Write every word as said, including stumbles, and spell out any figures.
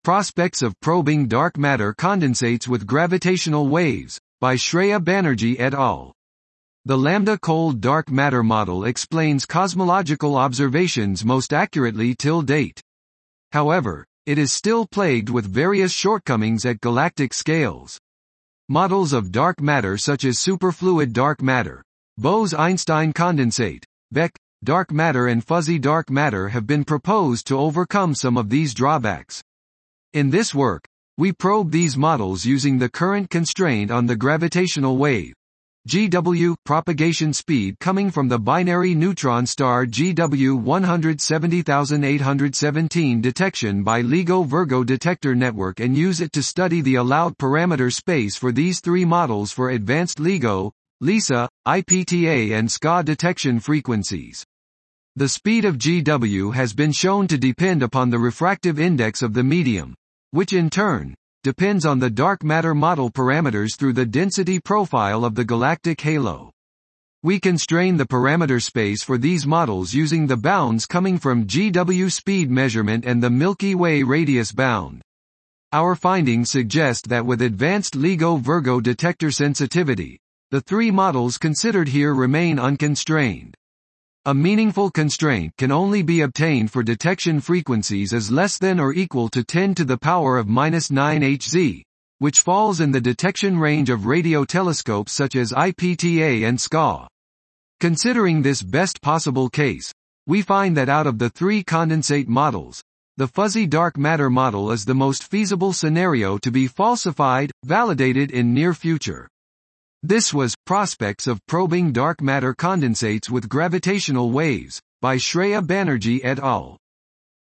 Prospects of Probing Dark Matter Condensates with Gravitational Waves, by Shreya Banerjee et al. The lambda cold dark matter model explains cosmological observations most accurately till date. However, it is still plagued with various shortcomings at galactic scales. Models of dark matter such as superfluid dark matter, Bose-Einstein condensate, Beck, dark matter and fuzzy dark matter have been proposed to overcome some of these drawbacks. In this work, we probe these models using the current constraint on the gravitational wave, G W, propagation speed coming from the binary neutron star G W one hundred seventy thousand eight hundred seventeen detection by LIGO Virgo detector network, and use it to study the allowed parameter space for these three models for advanced LIGO, LISA, I P T A and S C A detection frequencies. The speed of G W has been shown to depend upon the refractive index of the medium, which in turn depends on the dark matter model parameters through the density profile of the galactic halo. We constrain the parameter space for these models using the bounds coming from G W speed measurement and the Milky Way radius bound. Our findings suggest that with advanced LIGO Virgo detector sensitivity, the three models considered here remain unconstrained. A meaningful constraint can only be obtained for detection frequencies as less than or equal to ten to the power of minus nine Hz, which falls in the detection range of radio telescopes such as I P T A and S C A. Considering this best possible case, we find that out of the three condensate models, the fuzzy dark matter model is the most feasible scenario to be falsified, validated in near future. This was Prospects of Probing Dark Matter Condensates with Gravitational Waves, by Shreya Banerjee et al.